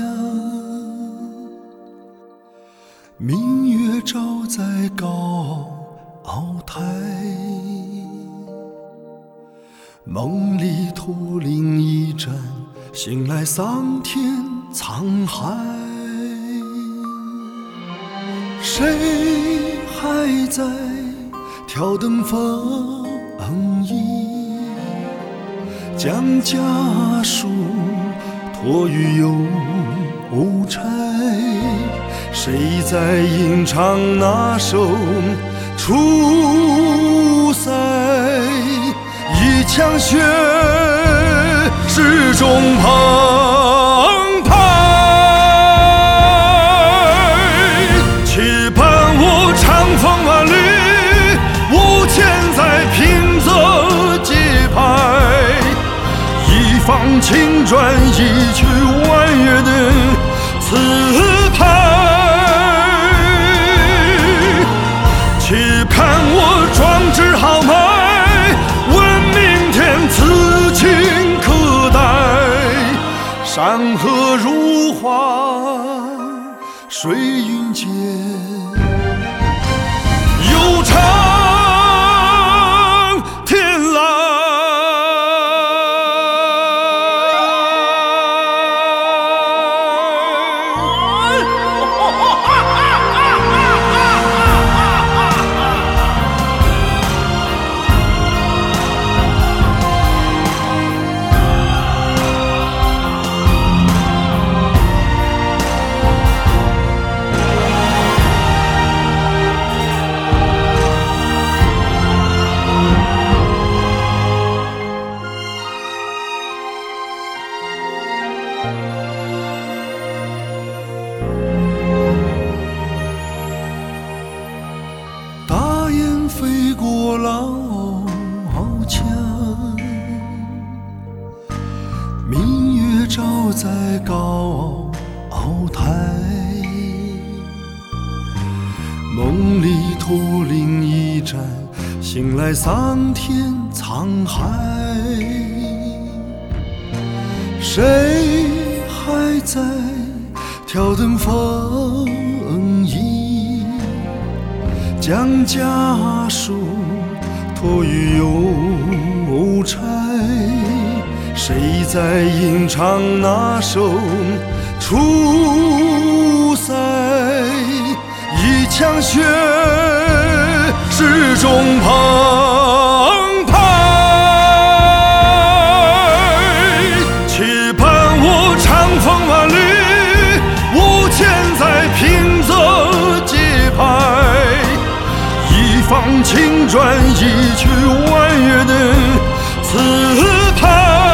明月照在高鳌台，梦里驼铃一盏，醒来桑田沧海。谁还在挑灯风衣，将家书托于邮差？谁在吟唱那首出塞？一腔血始终澎湃，期盼我长风万里，无钱在平泽节拍，一放青砖，一曲婉约的词牌。期盼我壮志豪迈，问明天此情可待。山河如画，水云间，悠长天籁。大雁飞过老墙，明月照在高鳌台，梦里驼铃一盏，醒来桑田沧海。谁还在挑灯风衣，将家书托于邮差？谁在吟唱那首出塞？一腔血始终澎湃，期盼我长风万里，无钱在平泽节拍，一放青砖，一曲婉约的词牌。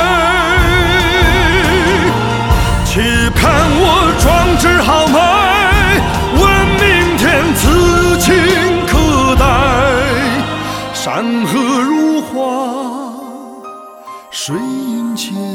期盼我壮志豪迈，问明天此情可待。山河如画，水云间。